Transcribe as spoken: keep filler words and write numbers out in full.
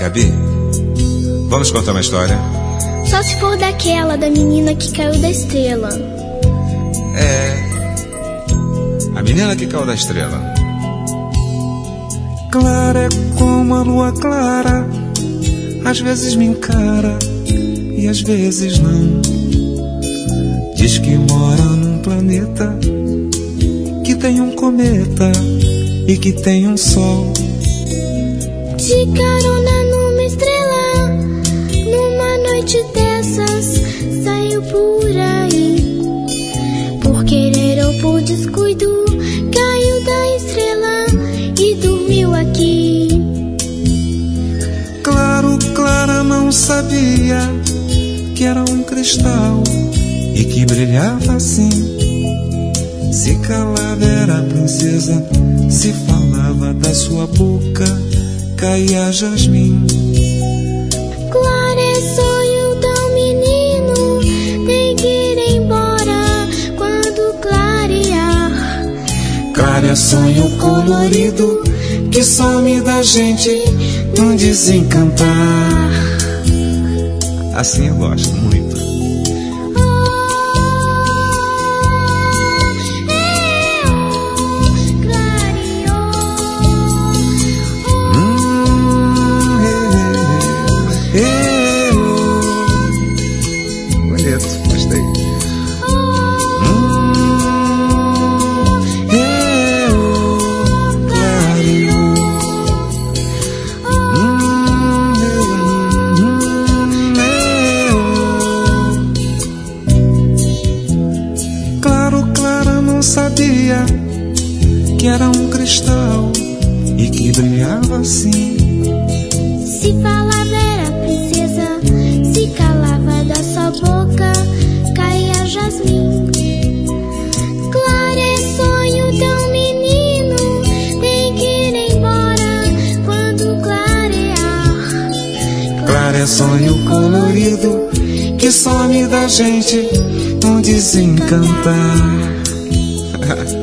Gabi, vamos contar uma história? Só se for daquela da menina que caiu da estrela. É... A menina que caiu da estrela. Clara é como a lua clara, às vezes me encara e às vezes não. Diz que mora num planeta que tem um cometa e que tem um sol. De carona numa estrela, numa noite dessas, saiu por aí. Por querer ou por descuido, caiu da estrela e dormiu aqui. Claro, Clara não sabia que era um cristal e que brilhava assim. Se calava era a princesa, se falava da sua boca, caía jasmim. Clara é sonho do menino, tem que ir embora quando clarear. Clara é sonho colorido que some da gente num desencantar. Assim eu gosto muito. Sabia que era um cristal e que brilhava assim. Se falava era a princesa, se calava da sua boca, caía jasmim. Clara é sonho do menino, tem que ir embora quando clarear. Clara é sonho colorido que some da gente num desencantar.